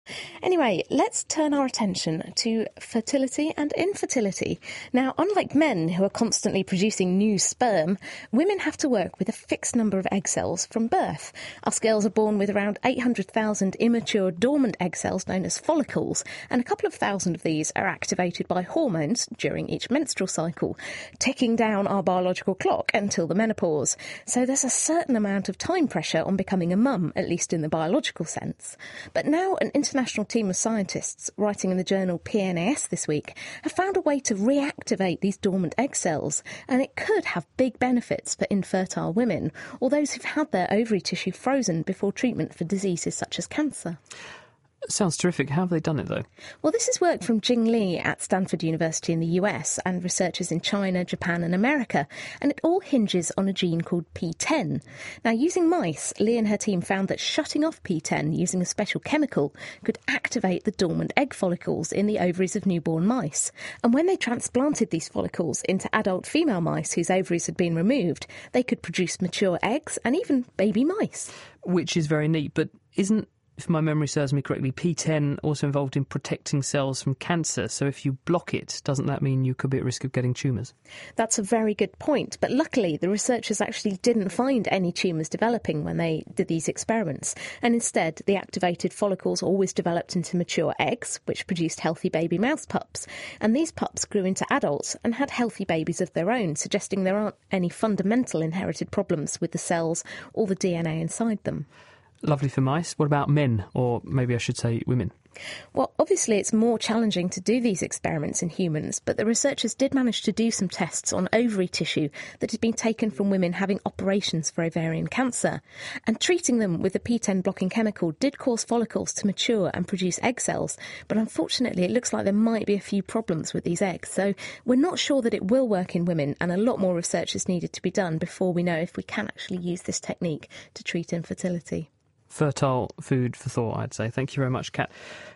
Anyway, let's turn our attention to fertility and infertility. Now, unlike men who are constantly producing new sperm, women have to work with a fixed number of egg cells from birth. Us girls are born with around 800,000 immature dormant egg cells known as follicles, and a couple of thousand of these are activated by hormones during each menstrual cycle, ticking down our biological clock until the menopause. So there's a certain amount of time pressure on becoming a mum, at least in the biological sense. But now an international team of scientists writing in the journal PNAS this week have found a way to reactivate these dormant egg cells, and it could have big benefits for infertile women or those who've had their ovary tissue frozen before treatment for diseases such as cancer. Sounds terrific. How have they done it, though? Well, this is work from Jing Li at Stanford University in the US and researchers in China, Japan and America, and it all hinges on a gene called PTEN. Now, using mice, Li and her team found that shutting off PTEN using a special chemical could activate the dormant egg follicles in the ovaries of newborn mice. And when they transplanted these follicles into adult female mice whose ovaries had been removed, they could produce mature eggs and even baby mice. Which is very neat, but isn't, if my memory serves me correctly, PTEN also involved in protecting cells from cancer. So if you block it, doesn't that mean you could be at risk of getting tumours? That's a very good point. But luckily, the researchers actually didn't find any tumours developing when they did these experiments. And instead, the activated follicles always developed into mature eggs, which produced healthy baby mouse pups. And these pups grew into adults and had healthy babies of their own, suggesting there aren't any fundamental inherited problems with the cells or the DNA inside them. Lovely for mice. What about men? Or maybe I should say women? Well, obviously it's more challenging to do these experiments in humans, but the researchers did manage to do some tests on ovary tissue that had been taken from women having operations for ovarian cancer. And treating them with the PTEN blocking chemical did cause follicles to mature and produce egg cells, but unfortunately it looks like there might be a few problems with these eggs. So we're not sure that it will work in women, and a lot more research is needed to be done before we know if we can actually use this technique to treat infertility. Fertile food for thought, I'd say. Thank you very much, Kat.